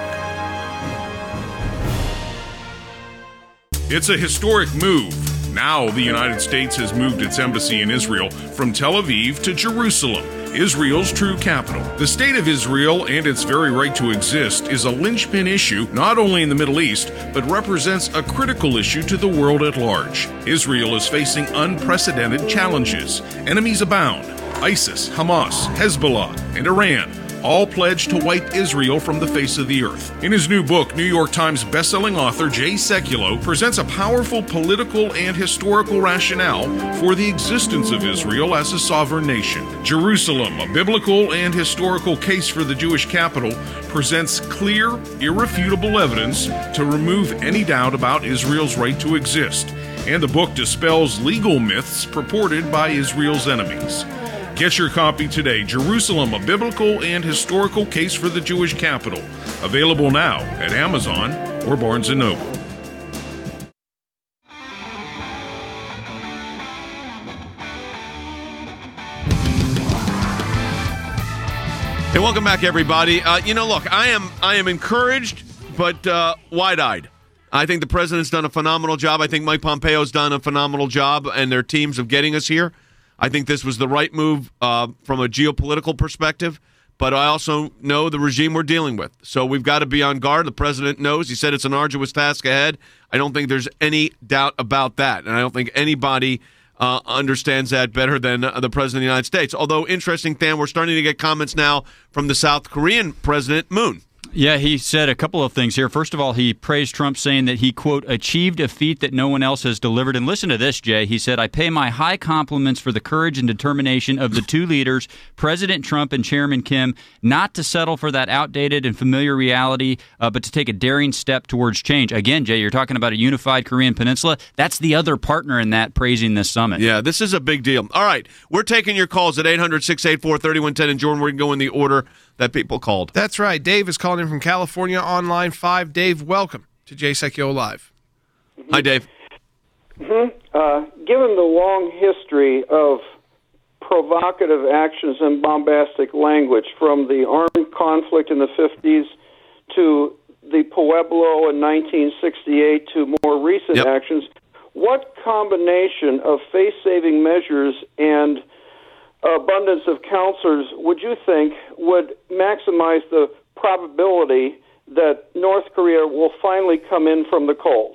It's a historic move. Now the United States has moved its embassy in Israel from Tel Aviv to Jerusalem, Israel's true capital. The state of Israel and its very right to exist is a linchpin issue not only in the Middle East, but represents a critical issue to the world at large. Israel is facing unprecedented challenges. Enemies abound. ISIS, Hamas, Hezbollah, and Iran all pledged to wipe Israel from the face of the earth. In his new book, New York Times bestselling author Jay Sekulow presents a powerful political and historical rationale for the existence of Israel as a sovereign nation. Jerusalem, a biblical and historical case for the Jewish capital, presents clear, irrefutable evidence to remove any doubt about Israel's right to exist. And the book dispels legal myths purported by Israel's enemies. Get your copy today, Jerusalem, a biblical and historical case for the Jewish capital. Available now at Amazon or Barnes & Noble. Hey, welcome back, everybody. Look, I am encouraged, but wide-eyed. I think the president's done a phenomenal job. I think Mike Pompeo's done a phenomenal job and their teams of getting us here. I think this was the right move from a geopolitical perspective, but I also know the regime we're dealing with. So we've got to be on guard. The president knows. He said it's an arduous task ahead. I don't think there's any doubt about that, and I don't think anybody understands that better than the president of the United States. Although, interesting, Than, we're starting to get comments now from the South Korean President Moon. Yeah, he said a couple of things here. First of all, he praised Trump, saying that he, quote, achieved a feat that no one else has delivered. And listen to this, Jay. He said, I pay my high compliments for the courage and determination of the two leaders, President Trump and Chairman Kim, not to settle for that outdated and familiar reality, but to take a daring step towards change. Again, Jay, you're talking about a unified Korean peninsula. That's the other partner in that praising this summit. Yeah, this is a big deal. All right, we're taking your calls at 800-684-3110. And, Jordan, we're going to go in the order that people called. That's right. Dave is calling in from California on line 5. Dave, welcome to Jay Sekulow Live. Hi, Dave. Given the long history of provocative actions and bombastic language, from the armed conflict in the 50s to the Pueblo in 1968 to more recent actions, what combination of face-saving measures and abundance of counselors would you think would maximize the probability that North Korea will finally come in from the cold?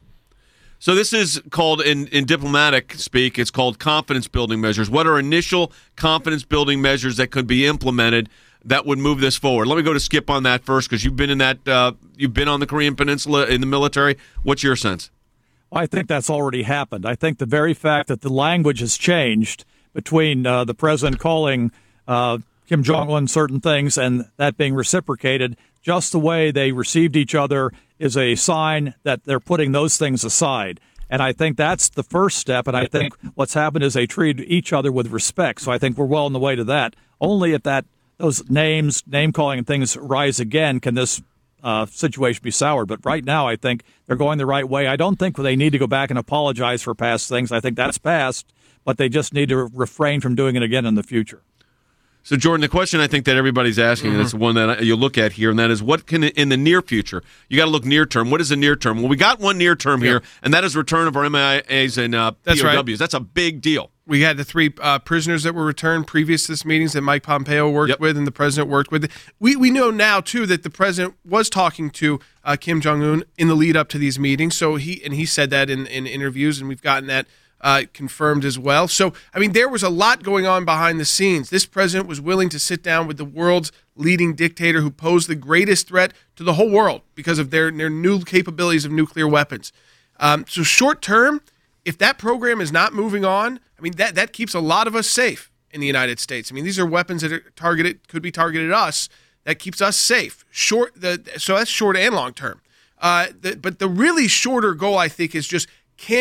So this is called, in diplomatic speak, it's called confidence-building measures. What are initial confidence-building measures that could be implemented that would move this forward? Let me go to Skip on that first, because you've been in that, you've been on the Korean Peninsula in the military. What's your sense? Well, I think that's already happened. I think the very fact that the language has changed between the president calling Kim Jong-un certain things and that being reciprocated, just the way they received each other is a sign that they're putting those things aside. And I think that's the first step, and I think what's happened is they treat each other with respect. So I think we're well on the way to that. Only if those name-calling and things rise again can this situation be soured. But right now, I think they're going the right way. I don't think they need to go back and apologize for past things. I think that's past, but they just need to refrain from doing it again in the future. So, Jordan, the question I think that everybody's asking, and it's the one that you look at here, and that is, what can, in the near future, you got to look near term. What is the near term? Well, we got one near term here, and that is return of our MIAs and POWs. Right. That's a big deal. We had the 3 prisoners that were returned previous to this meetings that Mike Pompeo worked with and the president worked with. We know now, too, that the president was talking to Kim Jong-un in the lead up to these meetings. So he said that in interviews, and we've gotten that confirmed as well. So, I mean, there was a lot going on behind the scenes. This president was willing to sit down with the world's leading dictator who posed the greatest threat to the whole world because of their new capabilities of nuclear weapons. So short term, if that program is not moving on, I mean, that keeps a lot of us safe in the United States. I mean, these are weapons that are could be targeted at us. That keeps us safe. So that's short and long term. But the really shorter goal, I think, is just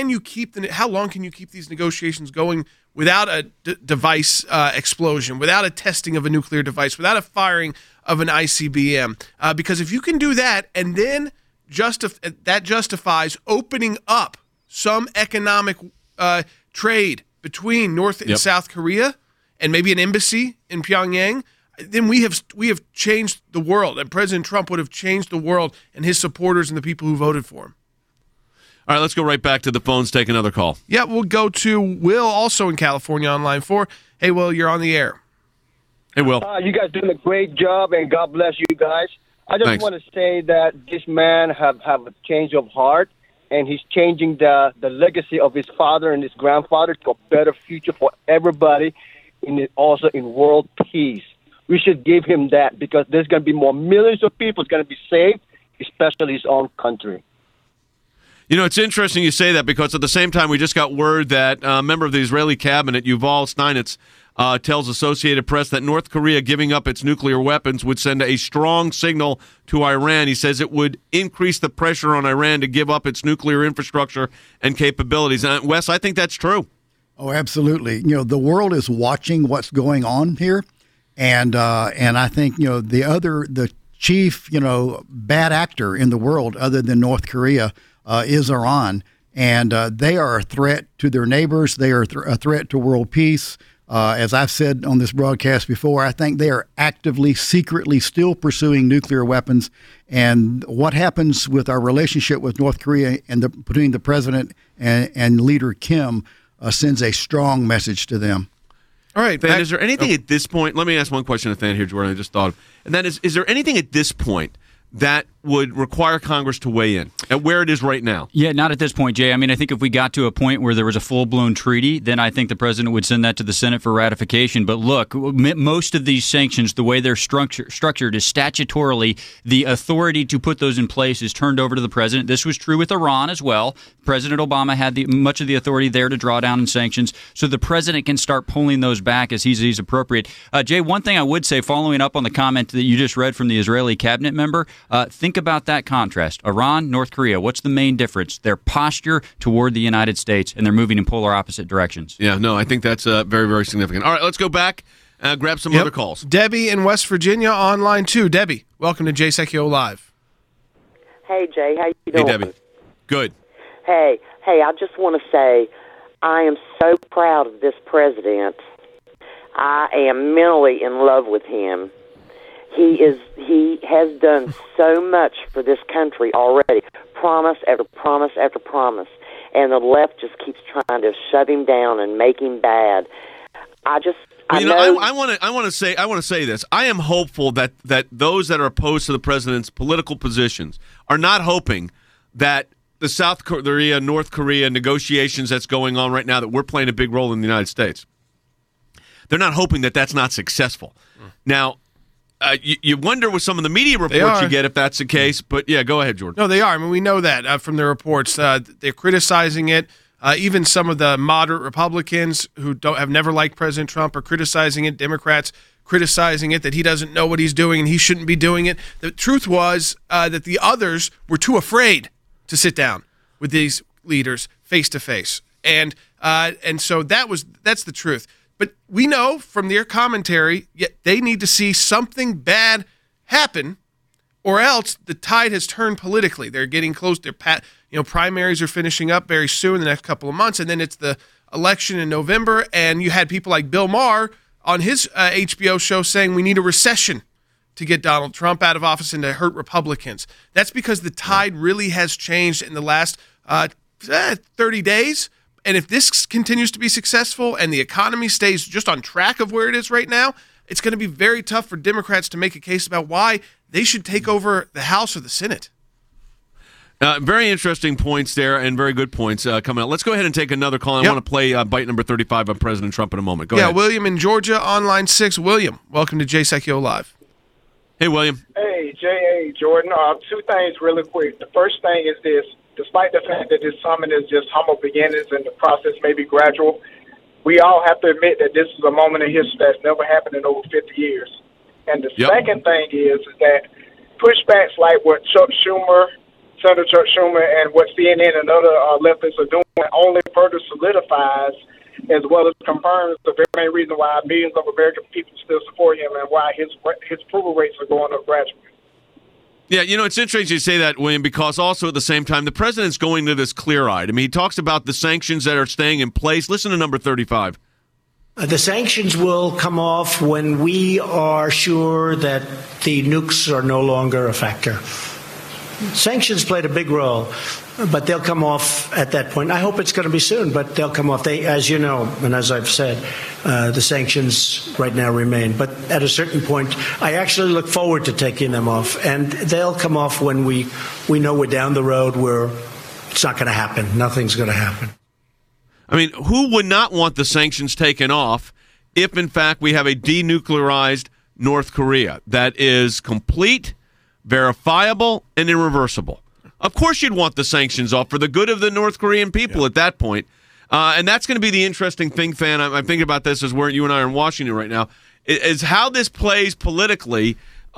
how long can you keep these negotiations going without a device explosion, without a testing of a nuclear device, without a firing of an ICBM? Because if you can do that, and then that justifies opening up some economic trade between North and South Korea, and maybe an embassy in Pyongyang, then we have changed the world, and President Trump would have changed the world and his supporters and the people who voted for him. All right, let's go right back to the phones, take another call. Yeah, we'll go to Will, also in California, on line 4. Hey, Will, you're on the air. Hey, Will. You guys doing a great job, and God bless you guys. I just want to say that this man have a change of heart, and he's changing the legacy of his father and his grandfather to a better future for everybody, also in world peace. We should give him that, because there's going to be more millions of people going to be saved, especially his own country. You know, it's interesting you say that, because at the same time we just got word that a member of the Israeli cabinet, Yuval Steinitz, tells Associated Press that North Korea giving up its nuclear weapons would send a strong signal to Iran. He says it would increase the pressure on Iran to give up its nuclear infrastructure and capabilities. And Wes, I think that's true. Oh, absolutely. You know, the world is watching what's going on here. And I think, you know, the chief, you know, bad actor in the world other than North Korea is Iran. And they are a threat to their neighbors. They are a threat to world peace. As I've said on this broadcast before, I think they are actively, secretly still pursuing nuclear weapons. And what happens with our relationship with North Korea and between the president and leader Kim sends a strong message to them. All right, Than, is there anything at this point? Let me ask one question to Than here, Jordan. I just thought of, and that is there anything at this point that would require Congress to weigh in at where it is right now? Yeah, not at this point, Jay. I mean, I think if we got to a point where there was a full-blown treaty, then I think the president would send that to the Senate for ratification. But look, most of these sanctions, the way they're structured is statutorily, the authority to put those in place is turned over to the president. This was true with Iran as well. President Obama had much of the authority there to draw down in sanctions, so the president can start pulling those back as he's appropriate. Jay, one thing I would say, following up on the comment that you just read from the Israeli cabinet member, think about that contrast. Iran, North Korea, what's the main difference? Their posture toward the United States, and they're moving in polar opposite directions. Yeah, no, I think that's very, very significant. All right, let's go back and grab some other calls. Debbie in West Virginia on line 2. Debbie, welcome to Jay Sekulow Live. Hey, Jay, how you doing? Hey, Debbie. Good. Hey, I just want to say I am so proud of this president. I am mentally in love with him. He has done so much for this country already. Promise after promise after promise. And the left just keeps trying to shove him down and make him bad. I want to say this. I am hopeful that those that are opposed to the president's political positions are not hoping that the South Korea, North Korea negotiations that's going on right now, that we're playing a big role in the United States. They're not hoping that that's not successful. Now, you wonder with some of the media reports you get if that's the case, but yeah, go ahead, Jordan. No, they are. I mean, we know that from the reports. They're criticizing it. Even some of the moderate Republicans who have never liked President Trump are criticizing it. Democrats criticizing it, that he doesn't know what he's doing and he shouldn't be doing it. The truth was that the others were too afraid to sit down with these leaders face to face, and so that's the truth. But we know from their commentary, they need to see something bad happen, or else the tide has turned politically. They're getting close. Primaries are finishing up very soon, in the next couple of months, and then it's the election in November. And you had people like Bill Maher on his HBO show saying we need a recession to get Donald Trump out of office and to hurt Republicans. That's because the tide really has changed in the last 30 days. And if this continues to be successful and the economy stays just on track of where it is right now, it's going to be very tough for Democrats to make a case about why they should take over the House or the Senate. Very interesting points there, and very good points coming out. Let's go ahead and take another call. I want to play bite number 35 on President Trump in a moment. Go ahead. William in Georgia on line 6. William, welcome to Jay Sekulow Live. Hey, William. Hey, Jay. Hey, Jordan. Two things really quick. The first thing is this. Despite the fact that this summit is just humble beginnings and the process may be gradual, we all have to admit that this is a moment in history that's never happened in over 50 years. And the second thing is that pushbacks like what Senator Chuck Schumer, and what CNN and other leftists are doing only further solidifies as well as confirms the very main reason why millions of American people still support him and why his approval rates are going up gradually. Yeah, it's interesting you say that, William, because also at the same time, the president's going to this clear-eyed. I mean, he talks about the sanctions that are staying in place. Listen to number 35. The sanctions will come off when we are sure that the nukes are no longer a factor. Sanctions played a big role, but they'll come off at that point. I hope it's going to be soon, but they'll come off. As you know, and as I've said, the sanctions right now remain. But at a certain point, I actually look forward to taking them off, and they'll come off when we know we're down the road where it's not going to happen. Nothing's going to happen. I mean, who would not want the sanctions taken off if, in fact, we have a denuclearized North Korea that is complete, verifiable, and irreversible? Of course you'd want the sanctions off for the good of the North Korean people at that point. And that's going to be the interesting thing, Fan. I'm thinking about this as you and I are in Washington right now, is how this plays politically.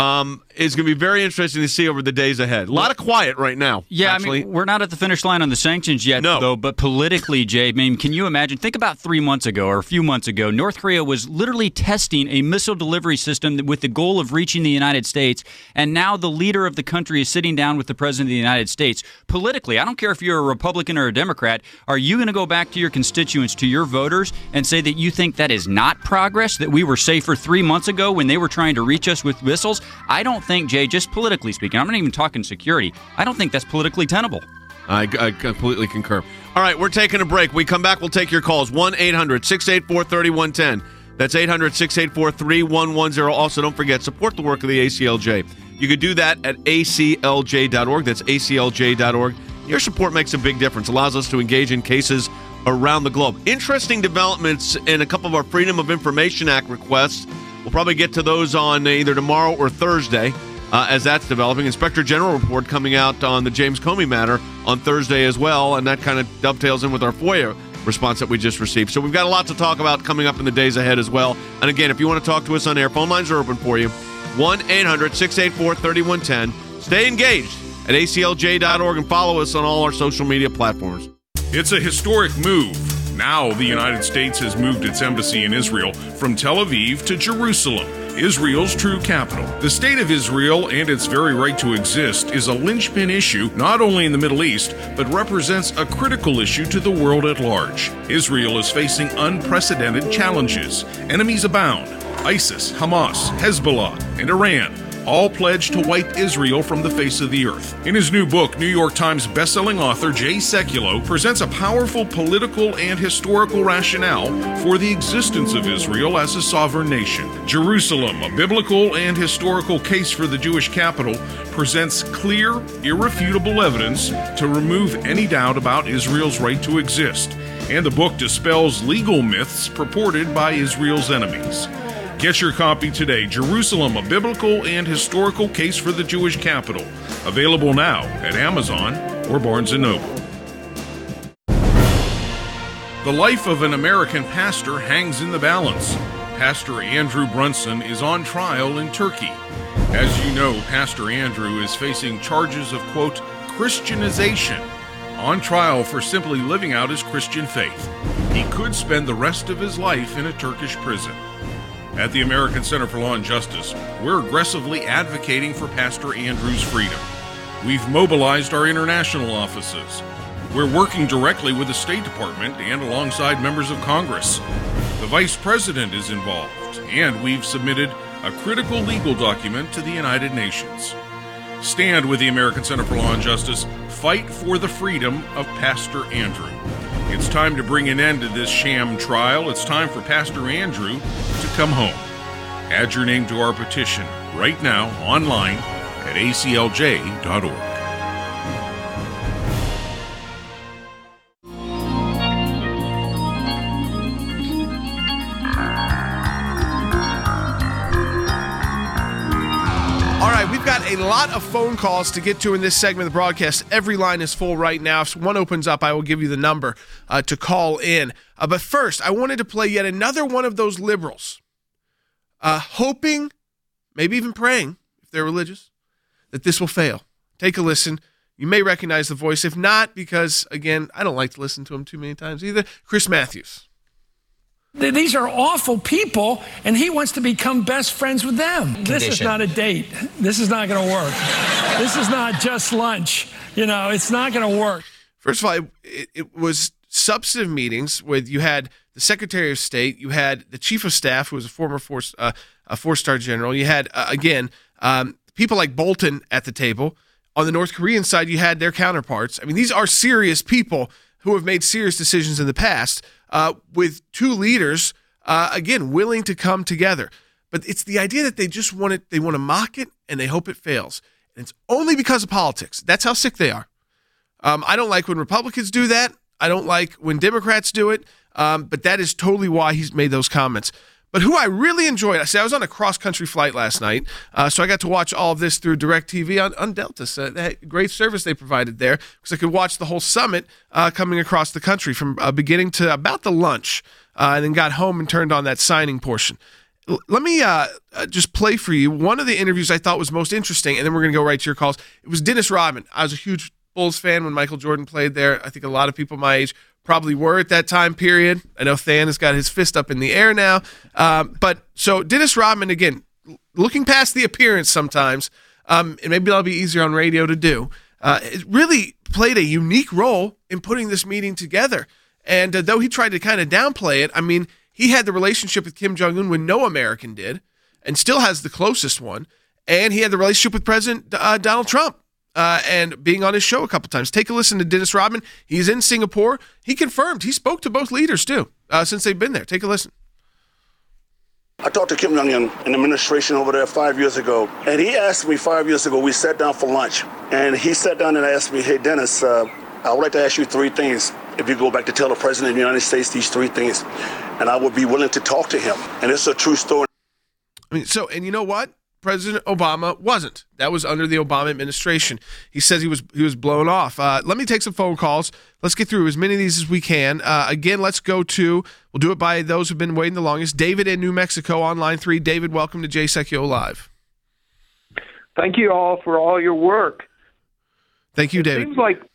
Is going to be very interesting to see over the days ahead. A lot of quiet right now. Yeah, actually. I mean, we're not at the finish line on the sanctions yet, though. But politically, Jay, I mean, can you imagine? Think about 3 months ago or a few months ago, North Korea was literally testing a missile delivery system with the goal of reaching the United States. And now the leader of the country is sitting down with the president of the United States. Politically, I don't care if you're a Republican or a Democrat, are you going to go back to your constituents, to your voters, and say that you think that is not progress, that we were safer 3 months ago when they were trying to reach us with missiles? I don't think, Jay, just politically speaking, I'm not even talking security, I don't think that's politically tenable. I completely concur. All right, we're taking a break. We come back, we'll take your calls. 1-800-684-3110. That's 800-684-3110. Also, don't forget, support the work of the ACLJ. You could do that at aclj.org. That's aclj.org. Your support makes a big difference, allows us to engage in cases around the globe. Interesting developments in a couple of our Freedom of Information Act requests. We'll probably get to those on either tomorrow or Thursday as that's developing. Inspector General report coming out on the James Comey matter on Thursday as well, and that kind of dovetails in with our FOIA response that we just received. So we've got a lot to talk about coming up in the days ahead as well. And again, if you want to talk to us on air, phone lines are open for you. 1-800-684-3110. Stay engaged at aclj.org and follow us on all our social media platforms. It's a historic move. Now the United States has moved its embassy in Israel from Tel Aviv to Jerusalem, Israel's true capital. The state of Israel and its very right to exist is a linchpin issue not only in the Middle East, but represents a critical issue to the world at large. Israel is facing unprecedented challenges. Enemies abound. ISIS, Hamas, Hezbollah, and Iran all pledged to wipe Israel from the face of the earth. In his new book, New York Times bestselling author Jay Sekulow presents a powerful political and historical rationale for the existence of Israel as a sovereign nation. Jerusalem, a biblical and historical case for the Jewish capital, presents clear, irrefutable evidence to remove any doubt about Israel's right to exist. And the book dispels legal myths purported by Israel's enemies. Get your copy today, Jerusalem, a biblical and historical case for the Jewish capital. Available now at Amazon or Barnes & Noble. The life of an American pastor hangs in the balance. Pastor Andrew Brunson is on trial in Turkey. As you know, Pastor Andrew is facing charges of, quote, Christianization, on trial for simply living out his Christian faith. He could spend the rest of his life in a Turkish prison. At the American Center for Law and Justice, we're aggressively advocating for Pastor Andrew's freedom. We've mobilized our international offices. We're working directly with the State Department and alongside members of Congress. The Vice President is involved, and we've submitted a critical legal document to the United Nations. Stand with the American Center for Law and Justice. Fight for the freedom of Pastor Andrew. It's time to bring an end to this sham trial. It's time for Pastor Andrew to come home. Add your name to our petition right now online at aclj.org. a lot of phone calls to get to in this segment of the broadcast. Every line is full right now. If one opens up, I will give you the number to call in. But first, I wanted to play yet another one of those liberals, hoping, maybe even praying, if they're religious, that this will fail. Take a listen. You may recognize the voice. If not, because, again, I don't like to listen to him too many times either, Chris Matthews. These are awful people, and he wants to become best friends with them. This is not a date. This is not going to work. This is not just lunch. It's not going to work. First of all, it was substantive meetings with you had the Secretary of State, you had the Chief of Staff, who was a former four-star general. You had, people like Bolton at the table. On the North Korean side, you had their counterparts. I mean, these are serious people who have made serious decisions in the past. With two leaders, again, willing to come together. But it's the idea that they just want it, they want to mock it, and they hope it fails. And it's only because of politics. That's how sick they are. I don't like when Republicans do that. I don't like when Democrats do it. But that is totally why he's made those comments. But who I really enjoyed, I was on a cross-country flight last night, so I got to watch all of this through DirecTV on Delta. So that great service they provided there, because I could watch the whole summit coming across the country from beginning to about the lunch, and then got home and turned on that signing portion. Let me just play for you one of the interviews I thought was most interesting, and then we're going to go right to your calls. It was Dennis Rodman. I was a huge Bulls fan when Michael Jordan played there. I think a lot of people my age probably were at that time period. I know Than has got his fist up in the air now. But so Dennis Rodman, again, looking past the appearance sometimes, and maybe that'll be easier on radio to do, it really played a unique role in putting this meeting together. And though he tried to kind of downplay it, I mean, he had the relationship with Kim Jong-un when no American did, and still has the closest one. And he had the relationship with President Donald Trump. And being on his show a couple times. Take a listen to Dennis Rodman. He's in Singapore. He confirmed. He spoke to both leaders, too, since they've been there. Take a listen. I talked to Kim Jong-un in the administration over there 5 years ago, and he asked me 5 years ago, we sat down for lunch, and he sat down and asked me, hey, Dennis, I would like to ask you three things. If you go back to tell the President of the United States these three things, and I would be willing to talk to him. And it's a true story. I mean, and you know what? President Obama wasn't. That was under the Obama administration. He says he was blown off. Let me take some phone calls. Let's get through as many of these as we can. Again, we'll do it by those who've been waiting the longest. David in New Mexico on line 3. David, welcome to Jay Sekulow Live. Thank you all for all your work. Thank you, David.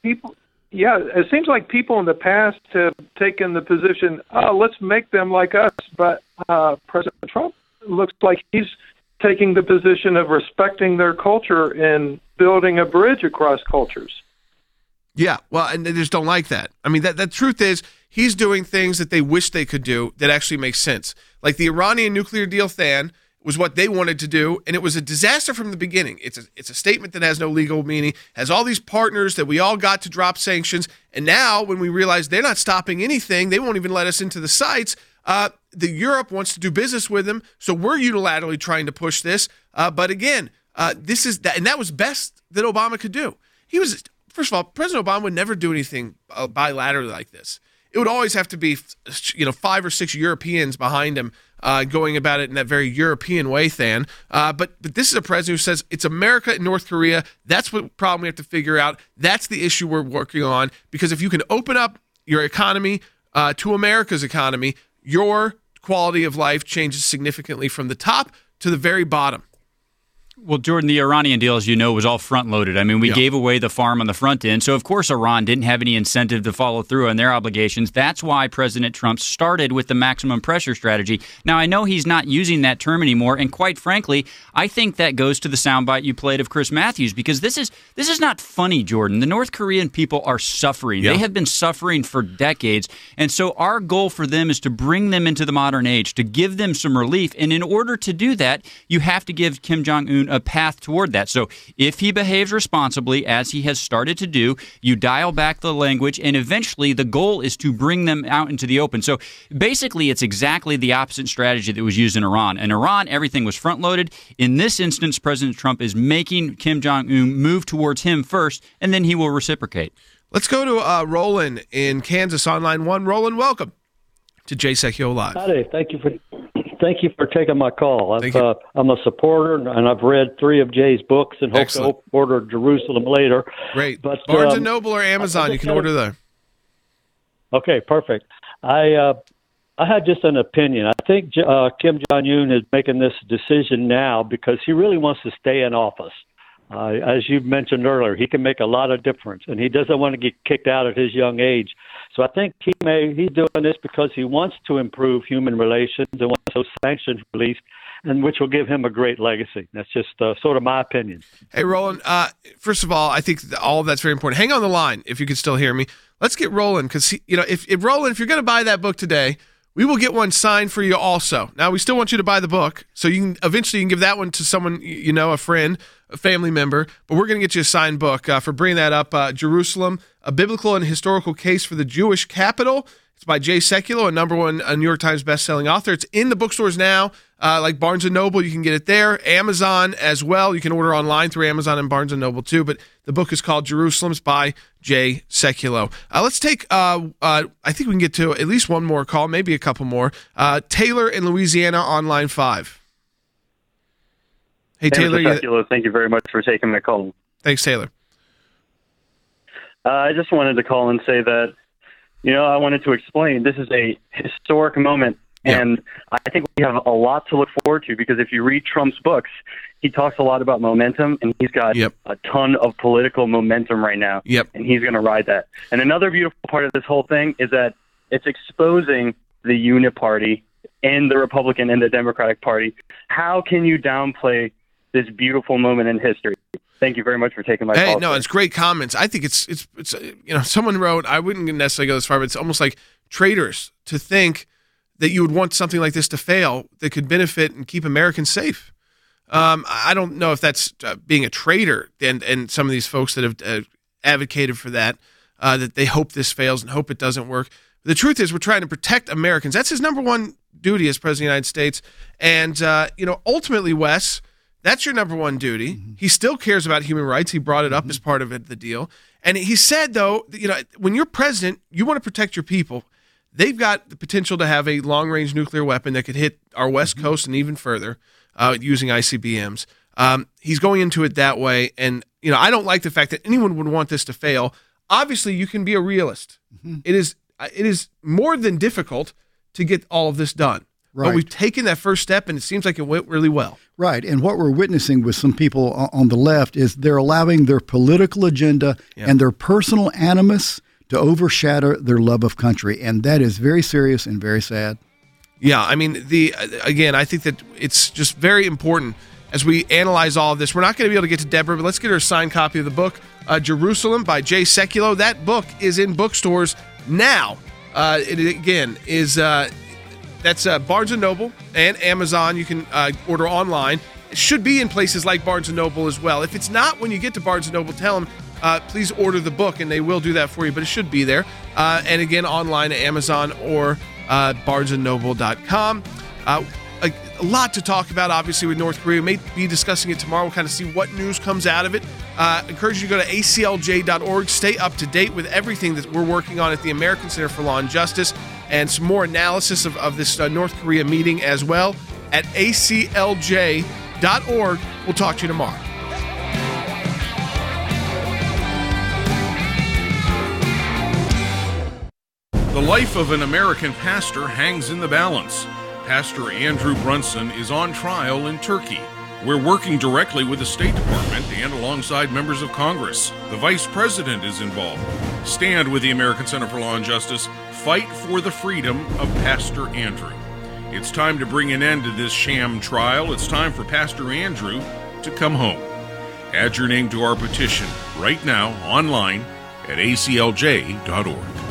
It seems like people in the past have taken the position, let's make them like us. But President Trump looks like he's taking the position of respecting their culture and building a bridge across cultures. Yeah, well, and they just don't like that. I mean, the truth is, he's doing things that they wish they could do that actually make sense. Like the Iranian nuclear deal, Than, was what they wanted to do, and it was a disaster from the beginning. It's a statement that has no legal meaning, has all these partners that we all got to drop sanctions, and now when we realize they're not stopping anything, they won't even let us into the sites, the Europe wants to do business with them, so we're unilaterally trying to push this. But again, this is that, and that was best that Obama could do. First of all, President Obama would never do anything bilaterally like this. It would always have to be, 5 or 6 Europeans behind him, going about it in that very European way, Than. But this is a president who says it's America and North Korea. That's what problem we have to figure out. That's the issue we're working on. Because if you can open up your economy to America's economy, your quality of life changes significantly from the top to the very bottom. Well, Jordan, the Iranian deal, as you know, was all front-loaded. I mean, we gave away the farm on the front end. So, of course, Iran didn't have any incentive to follow through on their obligations. That's why President Trump started with the maximum pressure strategy. Now, I know he's not using that term anymore. And quite frankly, I think that goes to the soundbite you played of Chris Matthews, because this is not funny, Jordan. The North Korean people are suffering. Yeah. They have been suffering for decades. And so our goal for them is to bring them into the modern age, to give them some relief. And in order to do that, you have to give Kim Jong-un a path toward that. So if he behaves responsibly, as he has started to do, you dial back the language, and eventually the goal is to bring them out into the open. So basically, it's exactly the opposite strategy that was used in Iran. In Iran, everything was front-loaded. In this instance, President Trump is making Kim Jong-un move towards him first, and then he will reciprocate. Let's go to Roland in Kansas on line 1. Roland, welcome to Jay Sekulow Live. Howdy. thank you for taking my call. I'm a supporter, and I've read 3 of Jay's books and hope to order Jerusalem later. Great. But Barnes & Noble or Amazon, you can order there. Okay, perfect. I had just an opinion. I think Kim Jong-un is making this decision now because he really wants to stay in office. As you mentioned earlier, he can make a lot of difference, and he doesn't want to get kicked out at his young age. So I think he's doing this because he wants to improve human relations and wants those sanctions released, and which will give him a great legacy. That's just sort of my opinion. Hey, Roland, first of all, I think all of that's very important. Hang on the line if you can still hear me. Let's get Roland, because if Roland, if you're going to buy that book today, we will get one signed for you also. Now, we still want you to buy the book, so you can eventually give that one to someone, a friend, a family member, but we're going to get you a signed book for bringing that up. Jerusalem, A Biblical and Historical Case for the Jewish Capital. It's by Jay Sekulow, a #1 New York Times bestselling author. It's in the bookstores now, like Barnes & Noble. You can get it there. Amazon as well. You can order online through Amazon and Barnes & Noble too, but the book is called Jerusalem. It's by Jay Sekulow. Let's take, I think we can get to at least one more call, maybe a couple more. Taylor in Louisiana on line 5. Hey, Taylor. Sekulow, thank you very much for taking my call. Thanks, Taylor. I just wanted to call and say that, I wanted to explain this is a historic moment, and I think we have a lot to look forward to because if you read Trump's books, he talks a lot about momentum, and he's got a ton of political momentum right now, and he's going to ride that. And another beautiful part of this whole thing is that it's exposing the unit party and the Republican and the Democratic Party. How can you downplay this beautiful moment in history? Thank you very much for taking my call. Hey, no, it's great comments. I think it's someone wrote, I wouldn't necessarily go this far, but it's almost like traitors to think that you would want something like this to fail that could benefit and keep Americans safe. I don't know if that's being a traitor and some of these folks that have advocated for that they hope this fails and hope it doesn't work. The truth is we're trying to protect Americans. That's his #1 duty as President of the United States. And, ultimately, Wes, that's your #1 duty. Mm-hmm. He still cares about human rights. He brought it up as part of the deal. And he said, though, when you're president, you want to protect your people. They've got the potential to have a long-range nuclear weapon that could hit our West Coast and even further using ICBMs. He's going into it that way. And, I don't like the fact that anyone would want this to fail. Obviously, you can be a realist. Mm-hmm. It is more than difficult to get all of this done. Right. But we've taken that first step, and it seems like it went really well. Right. And what we're witnessing with some people on the left is they're allowing their political agenda and their personal animus to overshadow their love of country. And that is very serious and very sad. Yeah. I mean, again, I think that it's just very important as we analyze all of this. We're not going to be able to get to Deborah, but let's get her a signed copy of the book, Jerusalem by Jay Sekulow. That book is in bookstores now. It, again, is... That's Barnes & Noble and Amazon. You can order online. It should be in places like Barnes & Noble as well. If it's not, when you get to Barnes & Noble, tell them, please order the book, and they will do that for you, but it should be there. And again, online at Amazon or barnesandnoble.com. A lot to talk about, obviously, with North Korea. We may be discussing it tomorrow. We'll kind of see what news comes out of it. Encourage you to go to aclj.org. Stay up to date with everything that we're working on at the American Center for Law and Justice, and some more analysis of this North Korea meeting as well at aclj.org. We'll talk to you tomorrow. The life of an American pastor hangs in the balance. Pastor Andrew Brunson is on trial in Turkey. We're working directly with the State Department and alongside members of Congress. The Vice President is involved. Stand with the American Center for Law and Justice. Fight for the freedom of Pastor Andrew. It's time to bring an end to this sham trial. It's time for Pastor Andrew to come home. Add your name to our petition right now online at aclj.org.